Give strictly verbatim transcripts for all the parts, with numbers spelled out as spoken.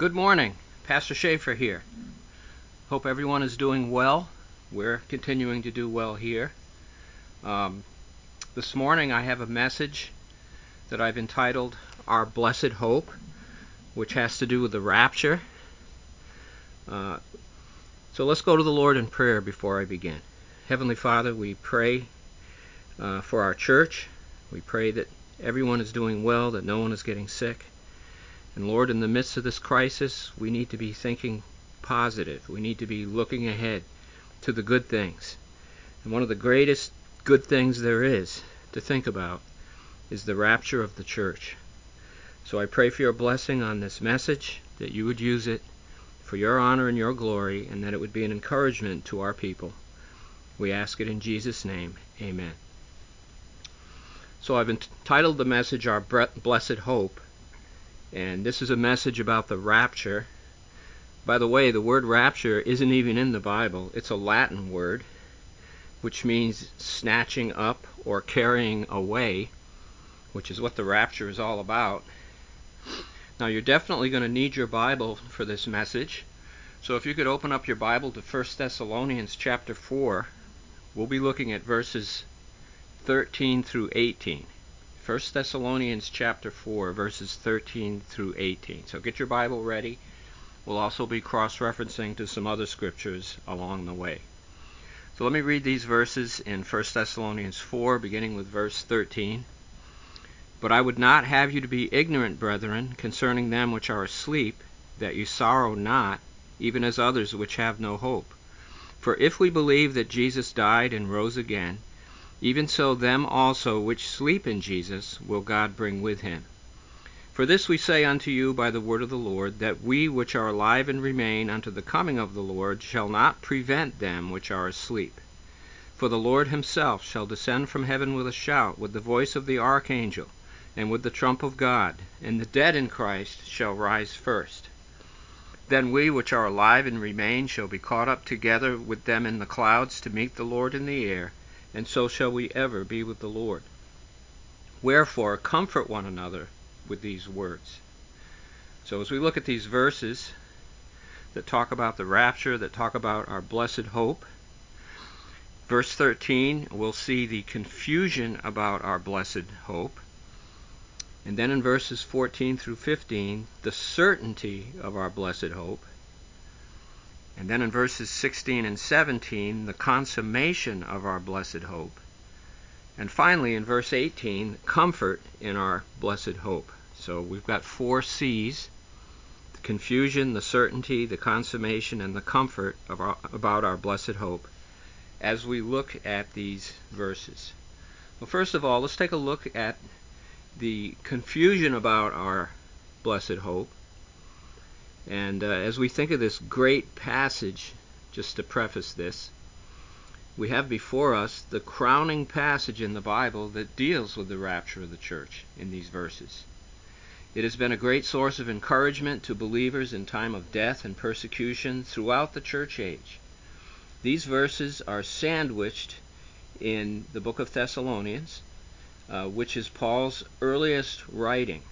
Good morning. Pastor Schaefer here. Hope everyone is doing well. We're continuing to do well here. Um, this morning I have a message that I've entitled Our Blessed Hope, which has to do with the rapture. Uh, so let's go to the Lord in prayer before I begin. Heavenly Father, we pray uh, for our church. We pray that everyone is doing well, that no one is getting sick. And Lord, in the midst of this crisis, we need to be thinking positive. We need to be looking ahead to the good things. And one of the greatest good things there is to think about is the rapture of the church. So I pray for your blessing on this message, that you would use it for your honor and your glory, and that it would be an encouragement to our people. We ask it in Jesus' name. Amen. So I've entitled the message Our Blessed Hope. And this is a message about the rapture. By the way, the word rapture isn't even in the Bible. It's a Latin word, which means snatching up or carrying away, which is what the rapture is all about. Now, you're definitely going to need your Bible for this message. So if you could open up your Bible to First Thessalonians chapter four, we'll be looking at verses thirteen through eighteen. First Thessalonians chapter four, verses thirteen through eighteen. So get your Bible ready. We'll also be cross-referencing to some other scriptures along the way. So let me read these verses in First Thessalonians four, beginning with verse thirteen. But I would not have you to be ignorant, brethren, concerning them which are asleep, that you sorrow not, even as others which have no hope. For if we believe that Jesus died and rose again, even so them also which sleep in Jesus will God bring with him. For this we say unto you by the word of the Lord, that we which are alive and remain unto the coming of the Lord shall not prevent them which are asleep. For the Lord himself shall descend from heaven with a shout, with the voice of the archangel, and with the trump of God, and the dead in Christ shall rise first. Then we which are alive and remain shall be caught up together with them in the clouds to meet the Lord in the air, and so shall we ever be with the Lord. Wherefore, comfort one another with these words. So as we look at these verses that talk about the rapture, that talk about our blessed hope, verse thirteen, we'll see the confusion about our blessed hope. And then in verses fourteen through fifteen, the certainty of our blessed hope. And then in verses sixteen and seventeen, the consummation of our blessed hope. And finally, in verse eighteen, comfort in our blessed hope. So we've got four C's: the confusion, the certainty, the consummation, and the comfort of our, about our blessed hope as we look at these verses. Well, first of all, let's take a look at the confusion about our blessed hope. And uh, as we think of this great passage, just to preface this, we have before us the crowning passage in the Bible that deals with the rapture of the church in these verses. It has been a great source of encouragement to believers in time of death and persecution throughout the church age. These verses are sandwiched in the book of Thessalonians, uh, which is Paul's earliest writing.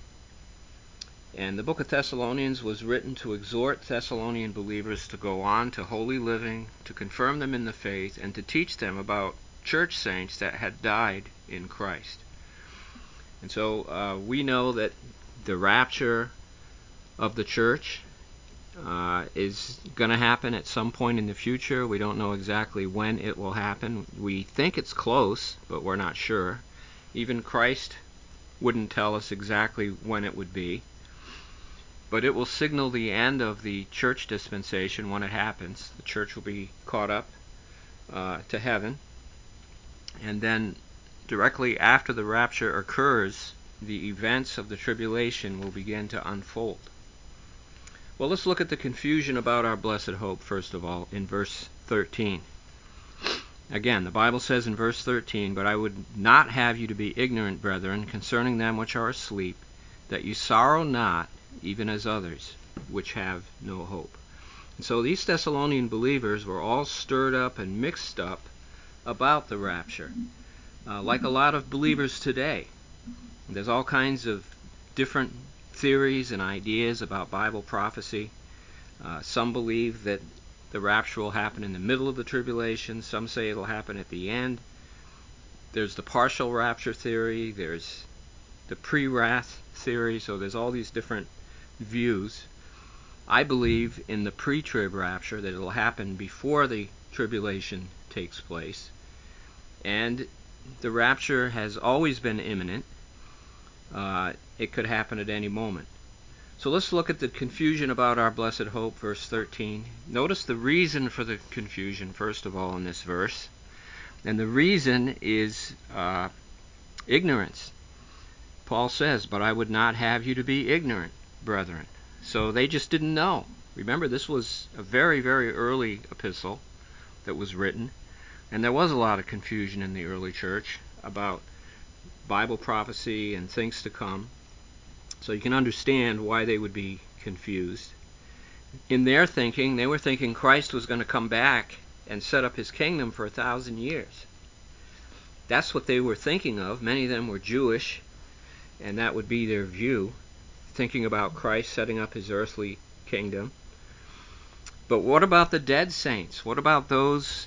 And the book of Thessalonians was written to exhort Thessalonian believers to go on to holy living, to confirm them in the faith, and to teach them about church saints that had died in Christ. And so uh, we know that the rapture of the church uh, is going to happen at some point in the future. We don't know exactly when it will happen. We think it's close, but we're not sure. Even Christ wouldn't tell us exactly when it would be. But it will signal the end of the church dispensation when it happens. The church will be caught up uh, to heaven. And then directly after the rapture occurs, the events of the tribulation will begin to unfold. Well, let's look at the confusion about our blessed hope, first of all, in verse thirteen. Again, the Bible says in verse thirteen, But I would not have you to be ignorant, brethren, concerning them which are asleep, that you sorrow not, even as others which have no hope. And so these Thessalonian believers were all stirred up and mixed up about the rapture, uh, like a lot of believers today. There's all kinds of different theories and ideas about Bible prophecy. Uh, some believe that the rapture will happen in the middle of the tribulation. Some say it'll happen at the end. There's the partial rapture theory. There's the pre-wrath theory. So there's all these different views. I believe in the pre-trib rapture, that it'll happen before the tribulation takes place. And the rapture has always been imminent. Uh, it could happen at any moment. So let's look at the confusion about our blessed hope, verse thirteen. Notice the reason for the confusion, first of all, in this verse. And the reason is uh, ignorance. Paul says, "But I would not have you to be ignorant, brethren." So they just didn't know. Remember, this was a very, very early epistle that was written, and there was a lot of confusion in the early church about Bible prophecy and things to come. So you can understand why they would be confused. In their thinking, they were thinking Christ was going to come back and set up his kingdom for a thousand years. That's what they were thinking of. Many of them were Jewish, and that would be their view, thinking about Christ setting up his earthly kingdom. But what about the dead saints? What about those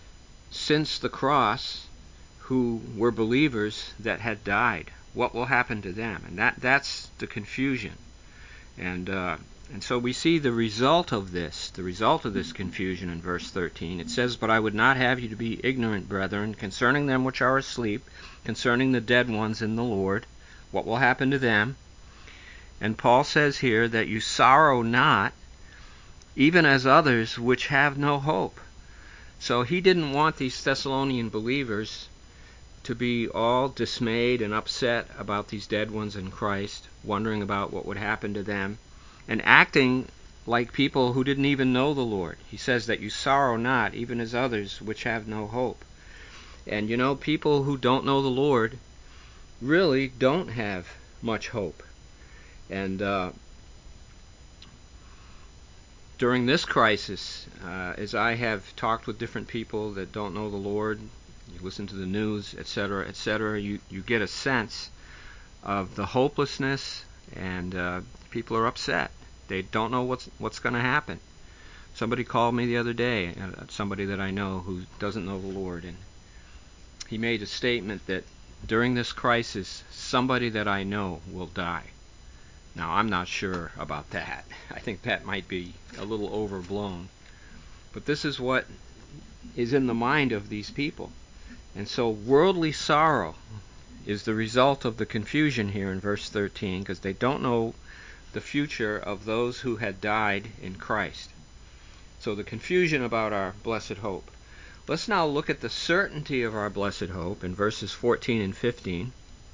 since the cross who were believers that had died? What will happen to them? And that that's the confusion. And uh, and so we see the result of this, the result of this confusion in verse thirteen. It says, "But I would not have you to be ignorant, brethren, concerning them which are asleep, concerning the dead ones in the Lord, what will happen to them." And Paul says here that you sorrow not, even as others which have no hope. So he didn't want these Thessalonian believers to be all dismayed and upset about these dead ones in Christ, wondering about what would happen to them, and acting like people who didn't even know the Lord. He says that you sorrow not, even as others which have no hope. And you know, people who don't know the Lord really don't have much hope. And uh, during this crisis, uh, as I have talked with different people that don't know the Lord, you listen to the news, et cetera, et cetera, you, you get a sense of the hopelessness, and uh, people are upset. They don't know what's what's going to happen. Somebody called me the other day, uh, somebody that I know who doesn't know the Lord, and he made a statement that during this crisis, somebody that I know will die. Now, I'm not sure about that. I think that might be a little overblown. But this is what is in the mind of these people. And so worldly sorrow is the result of the confusion here in verse thirteen, because they don't know the future of those who had died in Christ. So the confusion about our blessed hope. Let's now look at the certainty of our blessed hope in verses fourteen and fifteen.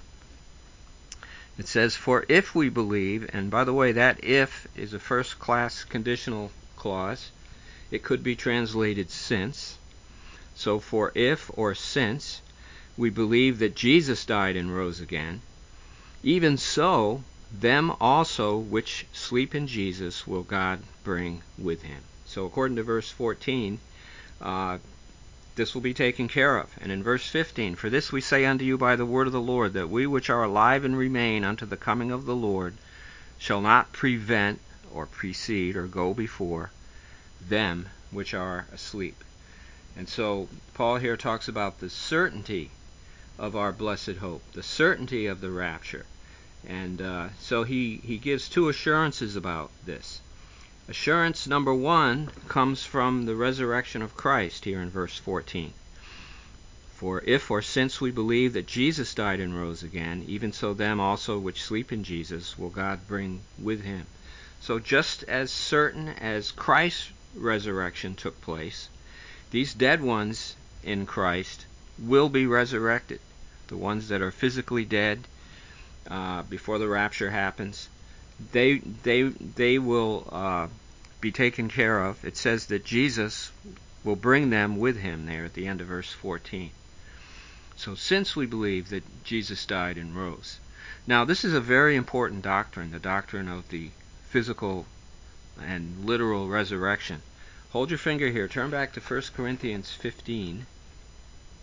It says, "For if we believe," and by the way, that "if" is a first-class conditional clause. It could be translated "since." So, for if or since we believe that Jesus died and rose again, even so, them also which sleep in Jesus will God bring with him. So according to verse fourteen, uh, this will be taken care of. And in verse fifteen, "For this we say unto you by the word of the Lord, that we which are alive and remain unto the coming of the Lord shall not prevent or precede or go before them which are asleep." And so Paul here talks about the certainty of our blessed hope, the certainty of the rapture. And uh, so he, he gives two assurances about this. Assurance number one comes from the resurrection of Christ here in verse fourteen. "For if or since we believe that Jesus died and rose again, even so them also which sleep in Jesus will God bring with him." So just as certain as Christ's resurrection took place, these dead ones in Christ will be resurrected. The ones that are physically dead uh, before the rapture happens, they they they will uh, be taken care of. It says that Jesus will bring them with him there at the end of verse fourteen. So since we believe that Jesus died and rose. Now this is a very important doctrine, the doctrine of the physical and literal resurrection. Hold your finger here. Turn back to First Corinthians fifteen.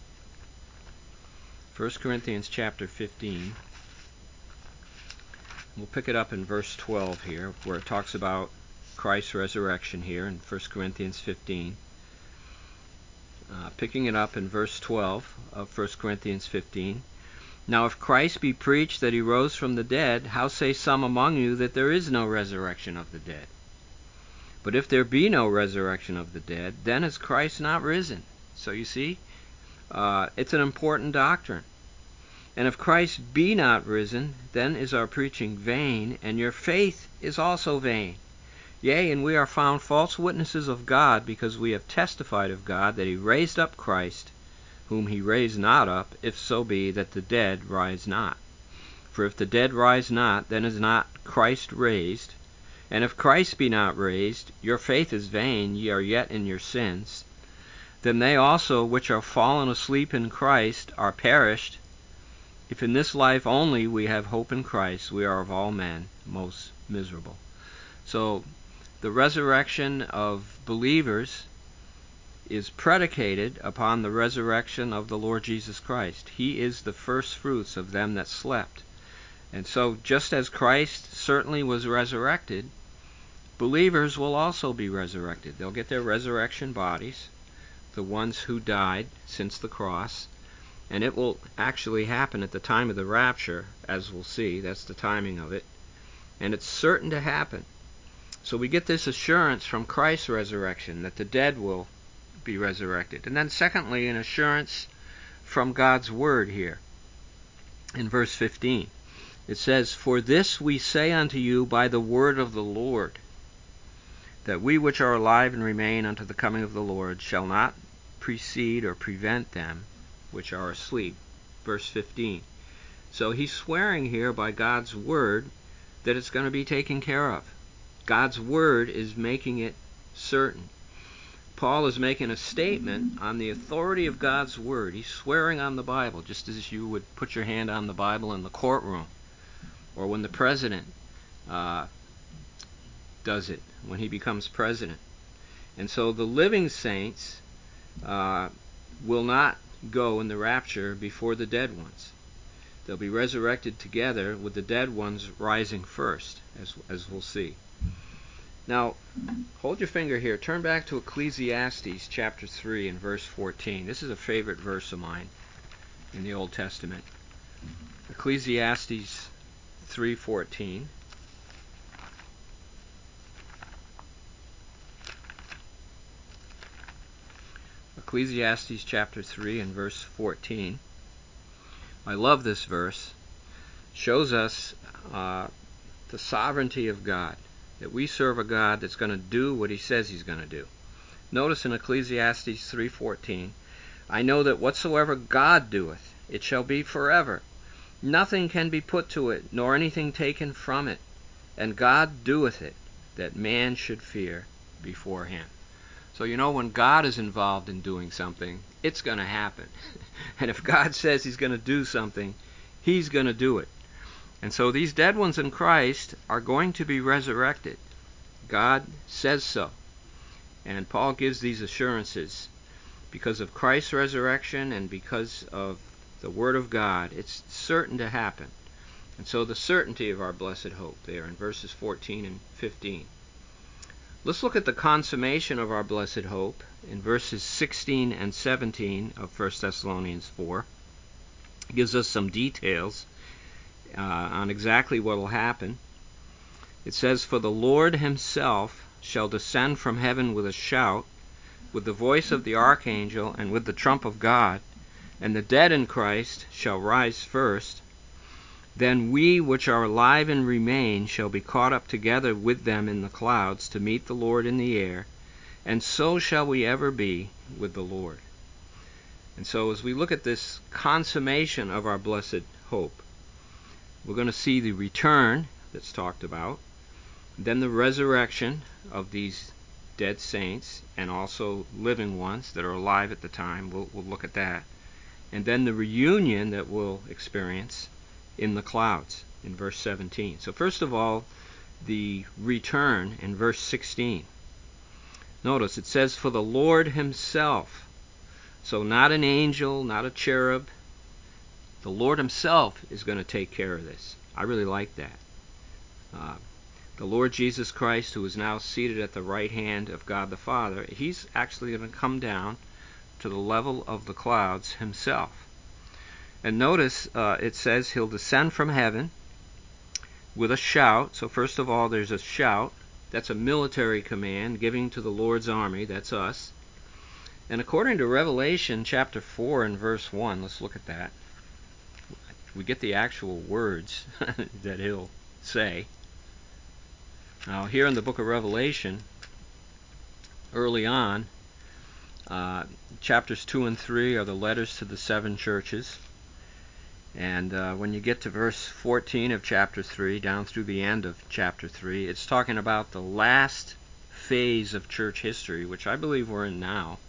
First Corinthians chapter fifteen. we'll pick it up in verse twelve here, where it talks about Christ's resurrection here in First Corinthians fifteen. Uh, picking it up in verse twelve of First Corinthians fifteen. Now if Christ be preached that he rose from the dead, how say some among you that there is no resurrection of the dead? But if there be no resurrection of the dead, then is Christ not risen? So you see, uh, it's an important doctrine. And if Christ be not risen, then is our preaching vain, and your faith is also vain. Yea, and we are found false witnesses of God, because we have testified of God that he raised up Christ, whom he raised not up, if so be that the dead rise not. For if the dead rise not, then is not Christ raised. And if Christ be not raised, your faith is vain, ye are yet in your sins. Then they also which are fallen asleep in Christ are perished. If in this life only we have hope in Christ, we are of all men most miserable. So, the resurrection of believers is predicated upon the resurrection of the Lord Jesus Christ. He is the first fruits of them that slept. And so, just as Christ certainly was resurrected, believers will also be resurrected. They'll get their resurrection bodies, the ones who died since the cross, and it will actually happen at the time of the rapture, as we'll see. That's the timing of it. And it's certain to happen. So we get this assurance from Christ's resurrection that the dead will be resurrected. And then secondly, an assurance from God's Word here. In verse fifteen, it says, For this we say unto you by the word of the Lord, that we which are alive and remain unto the coming of the Lord shall not precede or prevent them which are asleep. Verse fifteen. So he's swearing here by God's Word that it's going to be taken care of. God's Word is making it certain. Paul is making a statement on the authority of God's Word. He's swearing on the Bible, just as you would put your hand on the Bible in the courtroom, or when the president uh, does it, when he becomes president. And so the living saints uh, will not go in the rapture before the dead ones. They'll be resurrected together with the dead ones rising first, as, as we'll see. Now, hold your finger here. Turn back to Ecclesiastes chapter three and verse fourteen. This is a favorite verse of mine in the Old Testament. Ecclesiastes three fourteen. Ecclesiastes chapter three and verse fourteen. I love this verse. It shows us uh, the sovereignty of God, that we serve a God that's going to do what he says he's going to do. Notice in Ecclesiastes three fourteen, I know that whatsoever God doeth, it shall be forever. Nothing can be put to it, nor anything taken from it. And God doeth it, that man should fear before him. So you know, when God is involved in doing something, it's going to happen. And if God says he's going to do something, he's going to do it. And so these dead ones in Christ are going to be resurrected. God says so. And Paul gives these assurances because of Christ's resurrection and because of the Word of God. It's certain to happen. And so the certainty of our blessed hope there in verses fourteen and fifteen. Let's look at the consummation of our blessed hope in verses sixteen and seventeen of First Thessalonians four. It gives us some details uh, on exactly what will happen. It says, For the Lord himself shall descend from heaven with a shout, with the voice of the archangel, and with the trump of God, and the dead in Christ shall rise first. Then we which are alive and remain shall be caught up together with them in the clouds to meet the Lord in the air, and so shall we ever be with the Lord. And so as we look at this consummation of our blessed hope, we're going to see the return that's talked about, then the resurrection of these dead saints and also living ones that are alive at the time. We'll, we'll look at that. And then the reunion that we'll experience in the clouds in verse seventeen. So first of all, the return in verse sixteen. Notice it says, For the Lord himself. So not an angel, not a cherub. The Lord himself is going to take care of this. I really like that. Uh, the Lord Jesus Christ, who is now seated at the right hand of God the Father, he's actually going to come down to the level of the clouds himself. And notice uh, it says he'll descend from heaven with a shout. So first of all, there's a shout. That's a military command giving to the Lord's army. That's us. And according to Revelation chapter four and verse one, let's look at that. We get the actual words that he'll say. Now, here in the book of Revelation, early on, uh, chapters two and three are the letters to the seven churches. And uh, when you get to verse fourteen of chapter three, down through the end of chapter three, it's talking about the last phase of church history, which I believe we're in now.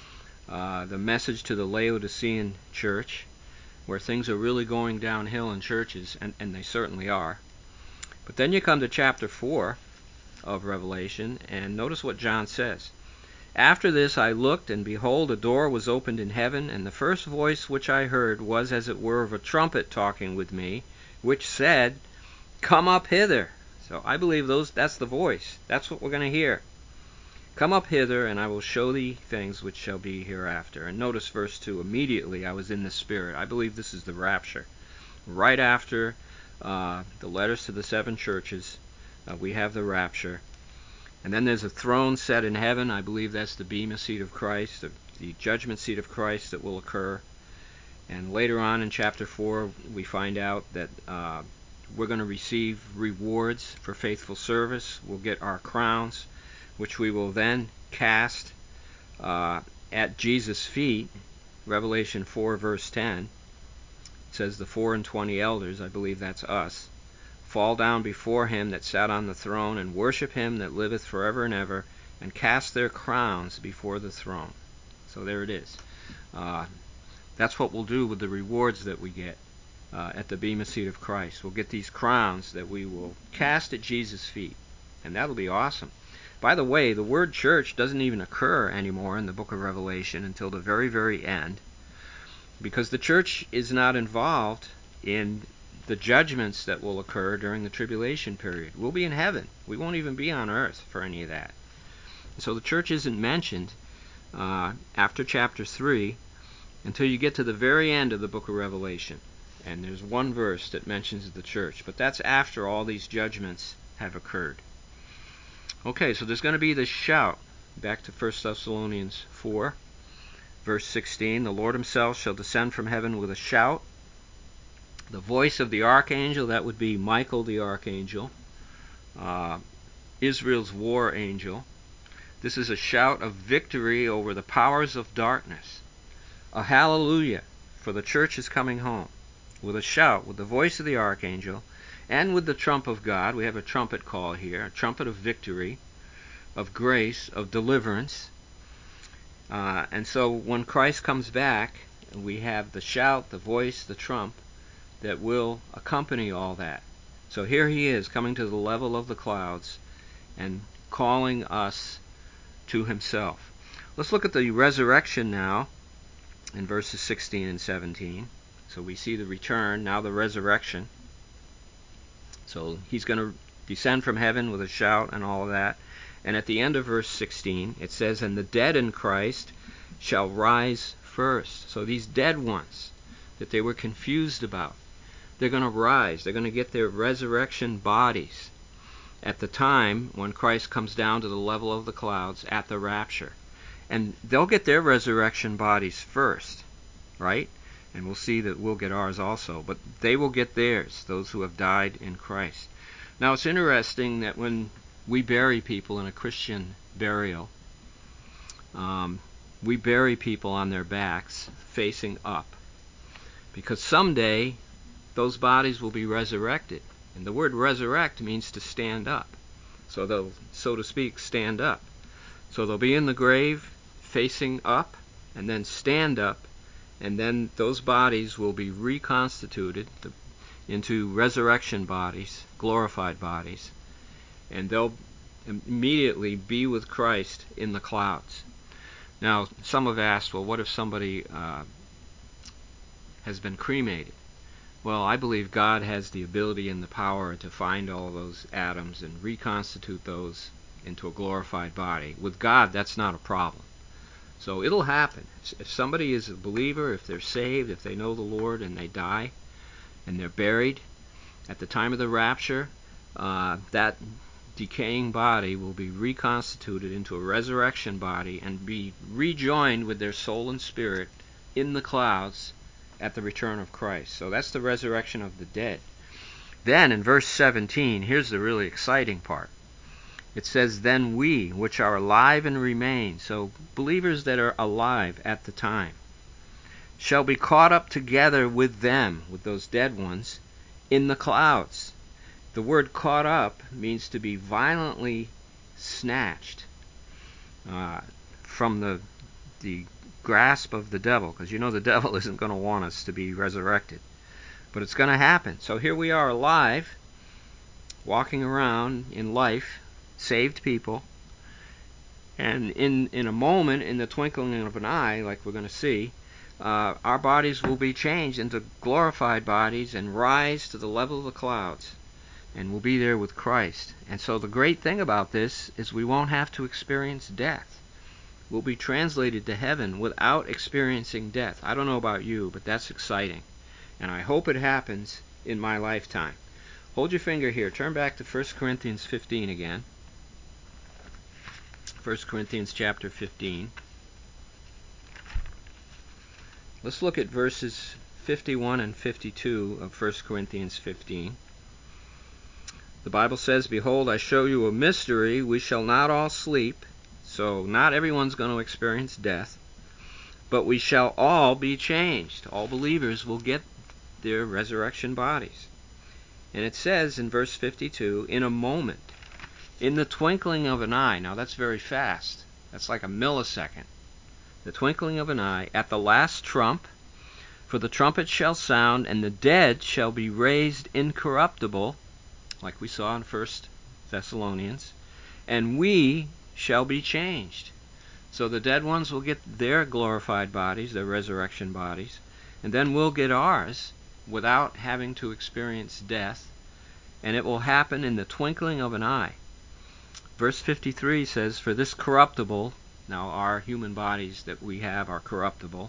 Uh, the message to the Laodicean church, where things are really going downhill in churches, and, and they certainly are. But then you come to chapter four of Revelation, and notice what John says. After this I looked, and behold, a door was opened in heaven, and the first voice which I heard was as it were of a trumpet talking with me, which said, Come up hither. So I believe those that's the voice. That's what we're going to hear. Come up hither, and I will show thee things which shall be hereafter. And notice verse two, immediately I was in the Spirit. I believe this is the rapture. Right after uh, the letters to the seven churches, uh, we have the rapture. And then there's a throne set in heaven. I believe that's the bema seat of Christ, the, the judgment seat of Christ that will occur. And later on in chapter four, we find out that uh, we're going to receive rewards for faithful service. We'll get our crowns, which we will then cast uh, at Jesus' feet. Revelation four, verse ten, it says the four and twenty elders, I believe that's us, fall down before him that sat on the throne, and worship him that liveth forever and ever, and cast their crowns before the throne. So there it is. Uh, that's what we'll do with the rewards that we get uh, at the bema seat of Christ. We'll get these crowns that we will cast at Jesus' feet, and that'll be awesome. By the way, the word church doesn't even occur anymore in the book of Revelation until the very, very end, because the church is not involved in the judgments that will occur during the tribulation period. We'll be in heaven. We won't even be on earth for any of that. So the church isn't mentioned uh, after chapter three until you get to the very end of the book of Revelation. And there's one verse that mentions the church, but that's after all these judgments have occurred. Okay, so there's going to be this shout. Back to First Thessalonians four, verse sixteen. The Lord himself shall descend from heaven with a shout. The voice of the archangel, that would be Michael the archangel, uh, Israel's war angel. This is a shout of victory over the powers of darkness. A hallelujah, for the church is coming home. With a shout, with the voice of the archangel, and with the trump of God. We have a trumpet call here, a trumpet of victory, of grace, of deliverance. Uh, and so when Christ comes back, we have the shout, the voice, the trump that will accompany all that. So here he is, coming to the level of the clouds and calling us to himself. Let's look at the resurrection now in verses sixteen and seventeen. So we see the return, now the resurrection. So he's going to descend from heaven with a shout and all of that. And at the end of verse sixteen, it says, And the dead in Christ shall rise first. So these dead ones that they were confused about, they're going to rise. They're going to get their resurrection bodies at the time when Christ comes down to the level of the clouds at the rapture. And they'll get their resurrection bodies first, right? And we'll see that we'll get ours also. But they will get theirs, those who have died in Christ. Now it's interesting that when we bury people in a Christian burial, um, we bury people on their backs facing up. Because someday those bodies will be resurrected. And the word resurrect means to stand up. So they'll, so to speak, stand up. So they'll be in the grave facing up and then stand up, and then those bodies will be reconstituted into resurrection bodies, glorified bodies, and they'll immediately be with Christ in the clouds. Now, some have asked, well, what if somebody uh, has been cremated? Well, I believe God has the ability and the power to find all those atoms and reconstitute those into a glorified body. With God, that's not a problem. So it'll happen. If somebody is a believer, if they're saved, if they know the Lord and they die and they're buried, at the time of the rapture, uh, that decaying body will be reconstituted into a resurrection body and be rejoined with their soul and spirit in the clouds at the return of Christ. So that's the resurrection of the dead. Then in verse seventeen, here's the really exciting part. It says, "Then we, which are alive and remain," so believers that are alive at the time, "shall be caught up together with them," with those dead ones, "in the clouds." The word "caught up" means to be violently snatched uh, from the the grasp of the devil, because you know the devil isn't going to want us to be resurrected, but it's going to happen. So here we are alive, walking around in life, saved people, and in in a moment, in the twinkling of an eye, like we're going to see, uh, our bodies will be changed into glorified bodies and rise to the level of the clouds, and we'll be there with Christ. And so the great thing about this is we won't have to experience death. We'll be translated to heaven without experiencing death. I don't know about you, but that's exciting. And I hope it happens in my lifetime. Hold your finger here. Turn back to First Corinthians fifteen again. First Corinthians chapter fifteen. Let's look at verses fifty-one and fifty-two of First Corinthians fifteen. The Bible says, "Behold, I show you a mystery. We shall not all sleep." So not everyone's going to experience death, but we shall all be changed. All believers will get their resurrection bodies. And it says in verse fifty-two, "In a moment, in the twinkling of an eye." Now that's very fast. That's like a millisecond. The twinkling of an eye, "at the last trump, for the trumpet shall sound, and the dead shall be raised incorruptible," like we saw in First Thessalonians, "and we shall be changed." So the dead ones will get their glorified bodies, their resurrection bodies, and then we'll get ours without having to experience death, and it will happen in the twinkling of an eye. Verse fifty-three says, "For this corruptible," now our human bodies that we have are corruptible,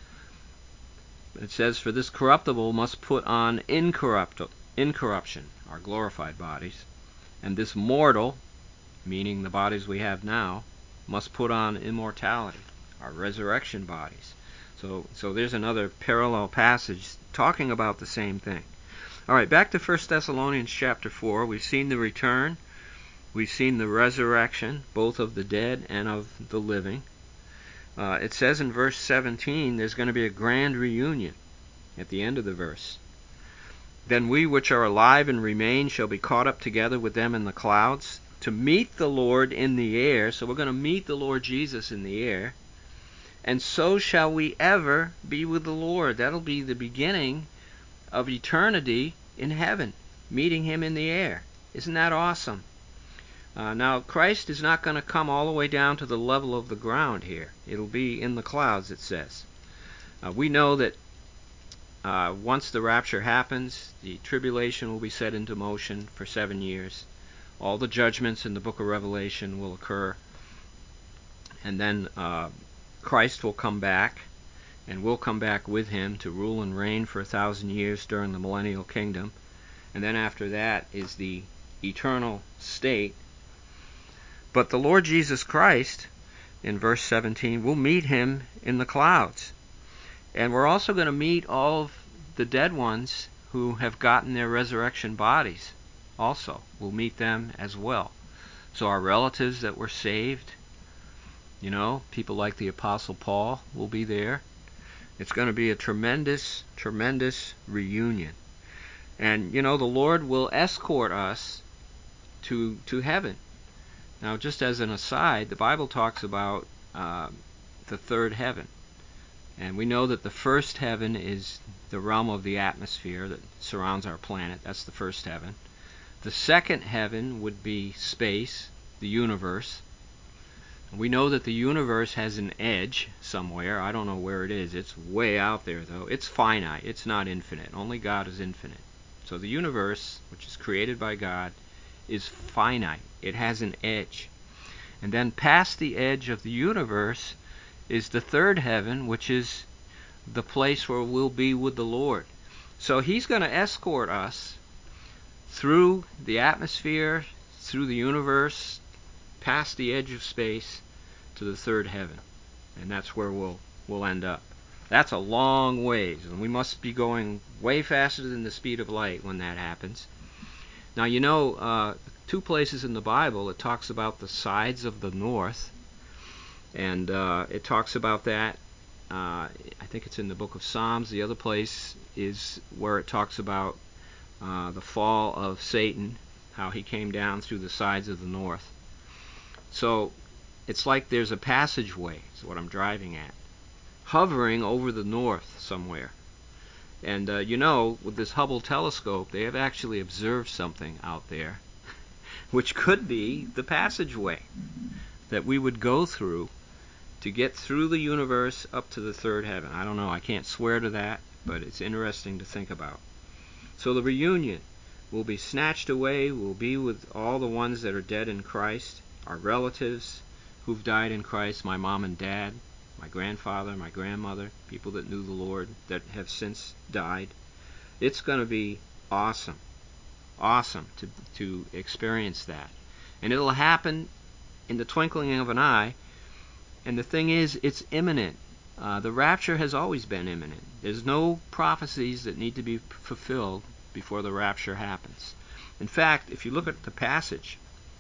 it says, "For this corruptible must put on incorrupt- incorruption," our glorified bodies, "and this mortal," meaning the bodies we have now, "must put on immortality," our resurrection bodies. So so there's another parallel passage talking about the same thing. All right, back to First Thessalonians chapter four. We've seen the return. We've seen the resurrection, both of the dead and of the living. Uh, it says in verse seventeen, there's going to be a grand reunion at the end of the verse. "Then we which are alive and remain shall be caught up together with them in the clouds, to meet the Lord in the air." So we're going to meet the Lord Jesus in the air. "And so shall we ever be with the Lord." That'll be the beginning of eternity in heaven, meeting Him in the air. Isn't that awesome? Uh, now, Christ is not going to come all the way down to the level of the ground here. It'll be in the clouds, it says. Uh, we know that uh, once the rapture happens, the tribulation will be set into motion for seven years. All the judgments in the book of Revelation will occur. And then uh, Christ will come back, and we'll come back with Him to rule and reign for a thousand years during the millennial kingdom. And then after that is the eternal state. But the Lord Jesus Christ, in verse seventeen, we'll meet Him in the clouds. And we're also going to meet all of the dead ones who have gotten their resurrection bodies also. We'll meet them as well. So our relatives that were saved, you know, people like the Apostle Paul will be there. It's going to be a tremendous, tremendous reunion. And, you know, the Lord will escort us to to heaven. Now, just as an aside, the Bible talks about uh, the third heaven. And we know that the first heaven is the realm of the atmosphere that surrounds our planet. That's the first heaven. The second heaven would be space, the universe. We know that the universe has an edge somewhere. I don't know where it is. It's way out there, though. It's finite. It's not infinite. Only God is infinite. So the universe, which is created by God, is finite. It has an edge. And then past the edge of the universe is the third heaven, which is the place where we'll be with the Lord. So he's going to escort us through the atmosphere, through the universe, past the edge of space to the third heaven. And that's where we'll we'll end up. That's a long ways, and we must be going way faster than the speed of light when that happens. Now, you know, uh, two places in the Bible it talks about the sides of the north, and uh, it talks about that. Uh, I think it's in the book of Psalms. The other place is where it talks about uh, the fall of Satan, how he came down through the sides of the north. So it's like there's a passageway, is what I'm driving at, hovering over the north somewhere. And uh, you know, with this Hubble telescope, they have actually observed something out there, which could be the passageway that we would go through to get through the universe up to the third heaven. I don't know, I can't swear to that, but it's interesting to think about. So the reunion will be snatched away. We'll be with all the ones that are dead in Christ, our relatives who've died in Christ, my mom and dad, my grandfather, my grandmother, people that knew the Lord that have since died. It's going to be awesome, awesome to to experience that. And it'll happen in the twinkling of an eye. And the thing is, it's imminent. Uh, the rapture has always been imminent. There's no prophecies that need to be fulfilled before the rapture happens. In fact, if you look at the passage,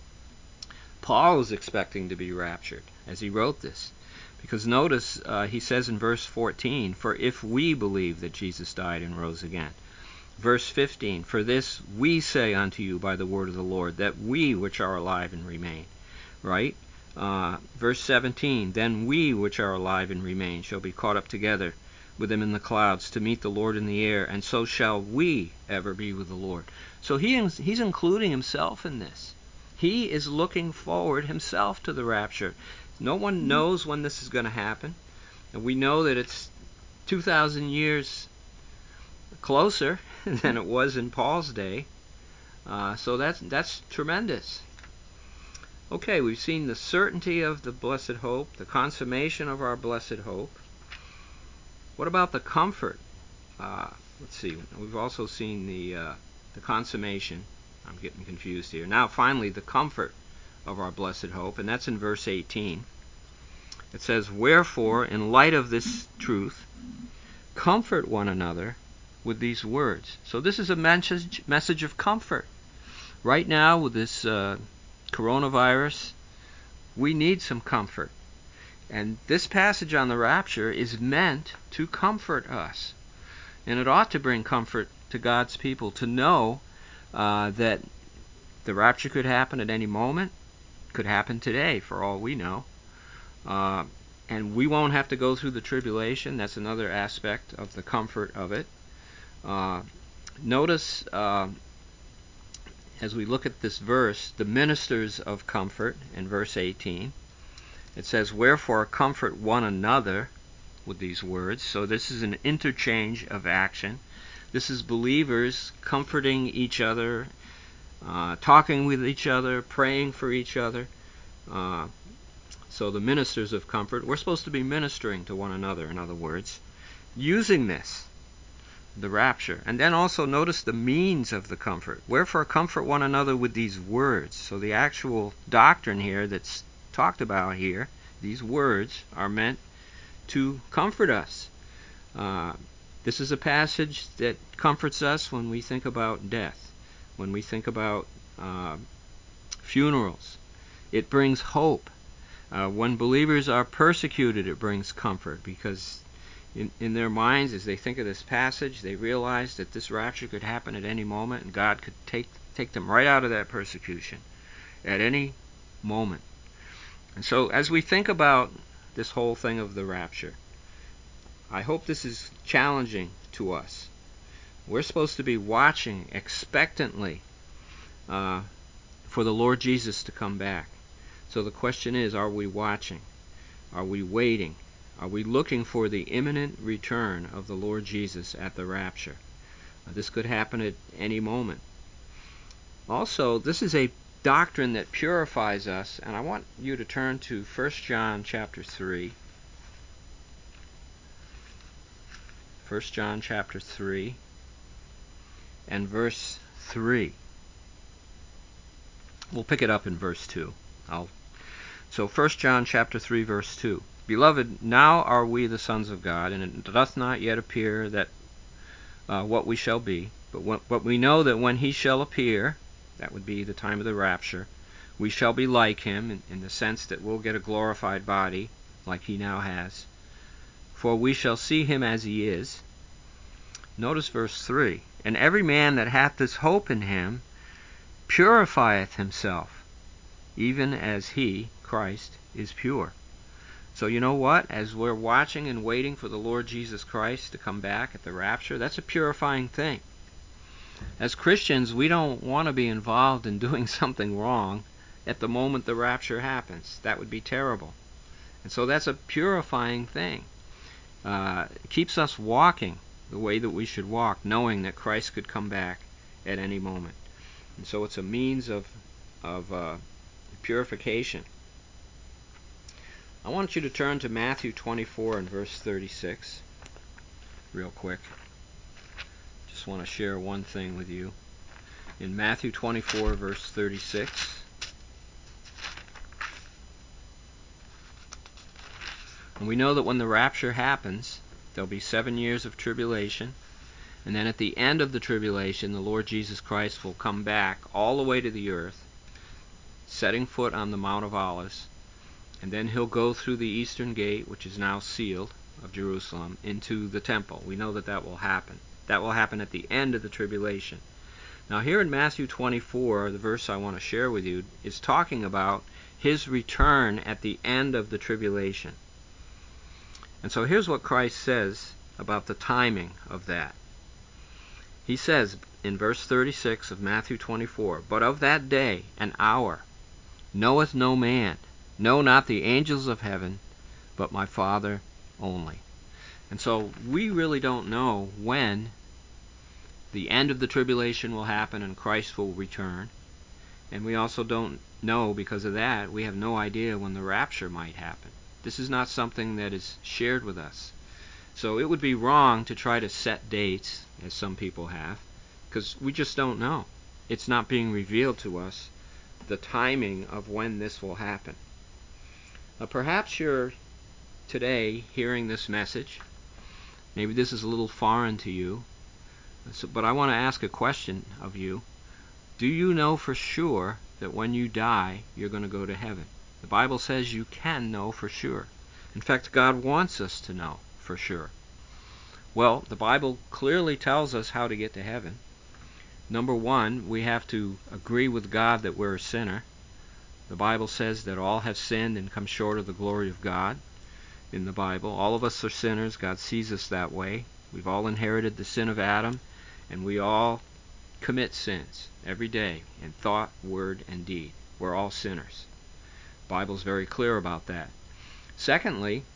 Paul is expecting to be raptured as he wrote this. Because notice, uh, he says in verse fourteen, "For if we believe that Jesus died and rose again." Verse fifteen, "For this we say unto you by the word of the Lord, that we which are alive and remain." Right? Uh, verse seventeen, "Then we which are alive and remain shall be caught up together with him in the clouds to meet the Lord in the air, and so shall we ever be with the Lord." So he he's including himself in this. He is looking forward himself to the rapture. No one knows when this is going to happen, and we know that it's two thousand years closer than it was in Paul's day. Uh, so that's that's tremendous. Okay, we've seen the certainty of the blessed hope, the consummation of our blessed hope. What about the comfort? Uh, let's see. We've also seen the uh, the consummation. I'm getting confused here. Now, finally, the comfort of our blessed hope, and that's in verse eighteen. It says, "Wherefore, in light of this truth, comfort one another with these words." So this is a message message of comfort. Right now, with this uh, coronavirus, we need some comfort. And this passage on the rapture is meant to comfort us. And it ought to bring comfort to God's people to know uh, that the rapture could happen at any moment, could happen today for all we know. Uh, and we won't have to go through the tribulation. That's another aspect of the comfort of it. Uh, notice, uh, as we look at this verse, the ministers of comfort in verse eighteen. It says, "Wherefore comfort one another with these words." So this is an interchange of action. This is believers comforting each other, uh, talking with each other, praying for each other. Uh, so the ministers of comfort, we're supposed to be ministering to one another, in other words, using this, the rapture. And then also notice the means of the comfort. "Wherefore comfort one another with these words." So the actual doctrine here that's talked about here, these words are meant to comfort us. Uh, this is a passage that comforts us when we think about death, when we think about uh, funerals. It brings hope. Uh, when believers are persecuted, it brings comfort, because in, in their minds, as they think of this passage, they realize that this rapture could happen at any moment, and God could take take them right out of that persecution at any moment. And so as we think about this whole thing of the rapture, I hope this is challenging to us. We're supposed to be watching expectantly uh, for the Lord Jesus to come back. So the question is, are we watching? Are we waiting? Are we looking for the imminent return of the Lord Jesus at the rapture? Uh, this could happen at any moment. Also, this is a doctrine that purifies us, and I want you to turn to First John chapter three. First John chapter three and verse three. We'll pick it up in verse two. I'll So First John chapter three verse two. Beloved, now are we the sons of God, and it doth not yet appear that uh, what we shall be, but, when, but we know that when he shall appear, that would be the time of the rapture, we shall be like him, in, in the sense that we'll get a glorified body, like he now has. For we shall see him as he is. Notice verse three. And every man that hath this hope in him purifieth himself, even as he, Christ, is pure. So you know what? As we're watching and waiting for the Lord Jesus Christ to come back at the rapture, that's a purifying thing. As Christians, we don't want to be involved in doing something wrong at the moment the rapture happens. That would be terrible. And so that's a purifying thing. Uh, it keeps us walking the way that we should walk, knowing that Christ could come back at any moment. And so it's a means of, of uh, purification. I want you to turn to Matthew twenty-four and verse thirty-six real quick. Just want to share one thing with you. In Matthew twenty-four verse thirty-six, and we know that when the rapture happens, there'll be seven years of tribulation, and then at the end of the tribulation, the Lord Jesus Christ will come back all the way to the earth, setting foot on the Mount of Olives, and then he'll go through the eastern gate, which is now sealed, of Jerusalem, into the temple. We know that that will happen. That will happen at the end of the tribulation. Now here in Matthew twenty-four, the verse I want to share with you, is talking about his return at the end of the tribulation. And so here's what Christ says about the timing of that. He says in verse thirty-six of Matthew twenty-four, But of that day and hour knoweth no man, no, not the angels of heaven, but my Father only. And so we really don't know when the end of the tribulation will happen and Christ will return. And we also don't know, because of that, we have no idea when the rapture might happen. This is not something that is shared with us. So it would be wrong to try to set dates, as some people have, because we just don't know. It's not being revealed to us, the timing of when this will happen. Now, perhaps you're today hearing this message. Maybe this is a little foreign to you, so, but I want to ask a question of you. Do you know for sure that when you die, you're going to go to heaven? The Bible says you can know for sure. In fact, God wants us to know for sure. Well, the Bible clearly tells us how to get to heaven. Number one, we have to agree with God that we're a sinner. The Bible says that all have sinned and come short of the glory of God. In the Bible, all of us are sinners. God sees us that way. We've all inherited the sin of Adam, and we all commit sins every day in thought, word, and deed. We're all sinners. The Bible's very clear about that. Secondly,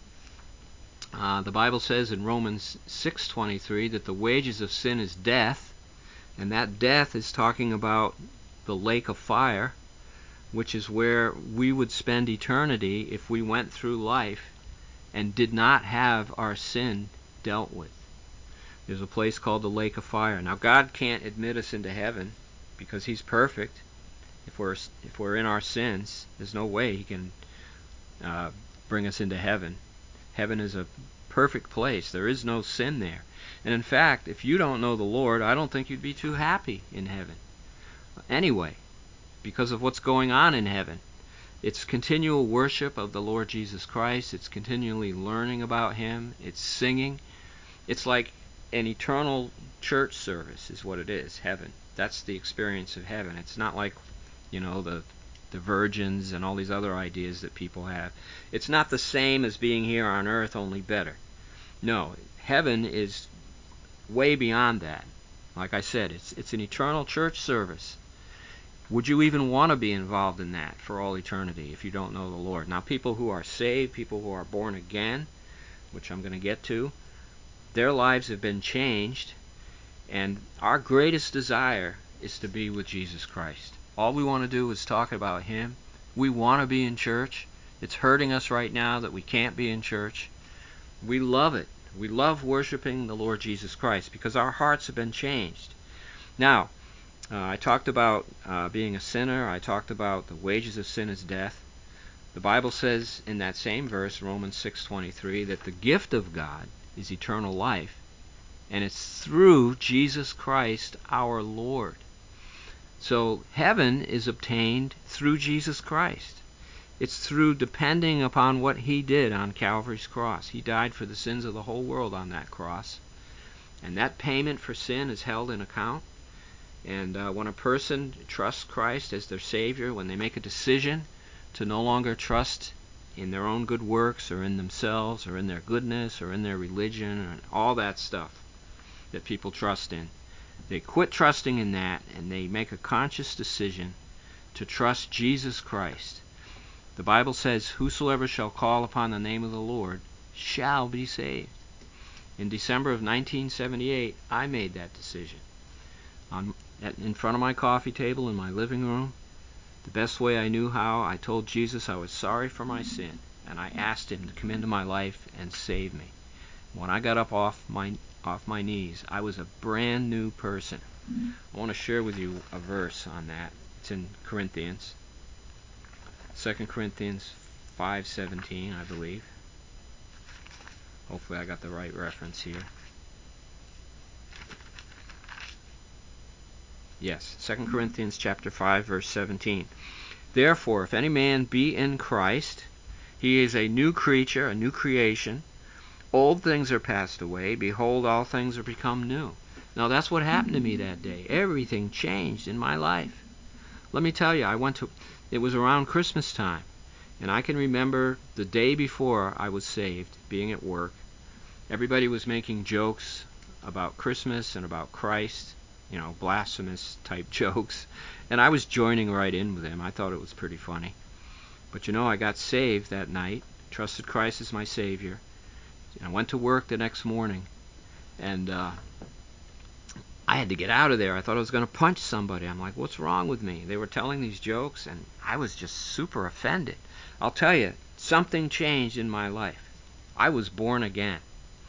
uh, the Bible says in Romans six twenty-three that the wages of sin is death, and that death is talking about the lake of fire, which is where we would spend eternity if we went through life and did not have our sin dealt with. There's a place called the lake of fire. Now, God can't admit us into heaven because he's perfect. If we're if we're in our sins, there's no way he can uh, bring us into heaven. Heaven is a perfect place. There is no sin there. And in fact, if you don't know the Lord, I don't think you'd be too happy in heaven. Anyway, because of what's going on in heaven. It's continual worship of the Lord Jesus Christ. It's continually learning about him. It's singing. It's like an eternal church service is what it is, heaven. That's the experience of heaven. It's not like, you know, the the virgins and all these other ideas that people have. It's not the same as being here on earth, only better. No, heaven is way beyond that. Like I said, it's it's an eternal church service. Would you even want to be involved in that for all eternity if you don't know the Lord? Now, people who are saved, people who are born again, which I'm going to get to, their lives have been changed, and our greatest desire is to be with Jesus Christ. All we want to do is talk about Him. We want to be in church. It's hurting us right now that we can't be in church. We love it. We love worshiping the Lord Jesus Christ because our hearts have been changed. Now, uh, I talked about uh, being a sinner. I talked about the wages of sin is death. The Bible says in that same verse, Romans six twenty-three, that the gift of God is eternal life, and it's through Jesus Christ our Lord. So heaven is obtained through Jesus Christ. It's through depending upon what He did on Calvary's cross. He died for the sins of the whole world on that cross. And that payment for sin is held in account. And uh, when a person trusts Christ as their Savior, when they make a decision to no longer trust in their own good works or in themselves or in their goodness or in their religion and all that stuff that people trust in, they quit trusting in that and they make a conscious decision to trust Jesus Christ. The Bible says, whosoever shall call upon the name of the Lord shall be saved. In December of nineteen seventy-eight, I made that decision. On, at, in front of my coffee table in my living room, the best way I knew how, I told Jesus I was sorry for my sin, and I asked Him to come into my life and save me. When I got up off my off my knees, I was a brand new person. I want to share with you a verse on that. It's in Corinthians, Second Corinthians five seventeen, I believe. Hopefully I got the right reference here. Yes, Second Corinthians chapter five, verse seventeen. Therefore, if any man be in Christ, he is a new creature, a new creation. Old things are passed away. Behold, all things are become new. Now, that's what happened to me that day. Everything changed in my life. Let me tell you, I went to, it was around Christmas time, and I can remember the day before I was saved, being at work. Everybody was making jokes about Christmas and about Christ, you know, blasphemous type jokes, and I was joining right in with them. I thought it was pretty funny. But you know, I got saved that night, trusted Christ as my Savior. I went to work the next morning, and uh, I had to get out of there. I thought I was going to punch somebody. I'm like, what's wrong with me? They were telling these jokes, and I was just super offended. I'll tell you, something changed in my life. I was born again.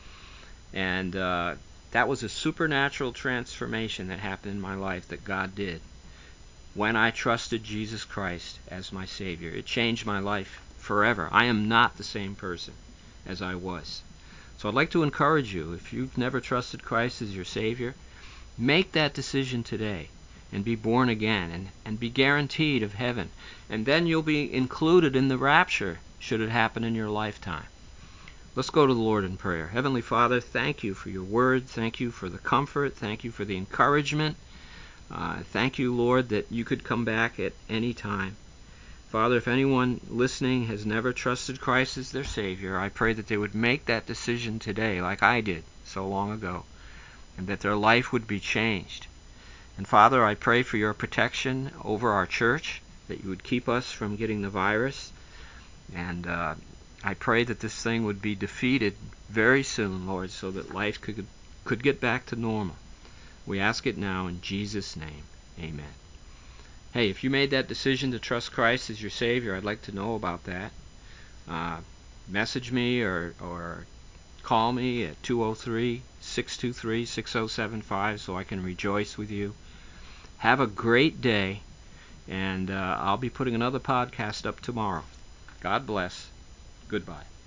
And uh, that was a supernatural transformation that happened in my life that God did when I trusted Jesus Christ as my Savior. It changed my life forever. I am not the same person as I was. So I'd like to encourage you, if you've never trusted Christ as your Savior, make that decision today and be born again and, and be guaranteed of heaven. And then you'll be included in the rapture should it happen in your lifetime. Let's go to the Lord in prayer. Heavenly Father, thank you for your word. Thank you for the comfort. Thank you for the encouragement. Uh, thank you, Lord, that you could come back at any time. Father, if anyone listening has never trusted Christ as their Savior, I pray that they would make that decision today like I did so long ago, and that their life would be changed. And Father, I pray for your protection over our church, that you would keep us from getting the virus, and uh, I pray that this thing would be defeated very soon, Lord, so that life could could get back to normal. We ask it now in Jesus' name. Amen. Hey, if you made that decision to trust Christ as your Savior, I'd like to know about that. Uh, message me or, or call me at two oh three, six two three, six oh seven five so I can rejoice with you. Have a great day, and uh, I'll be putting another podcast up tomorrow. God bless. Goodbye.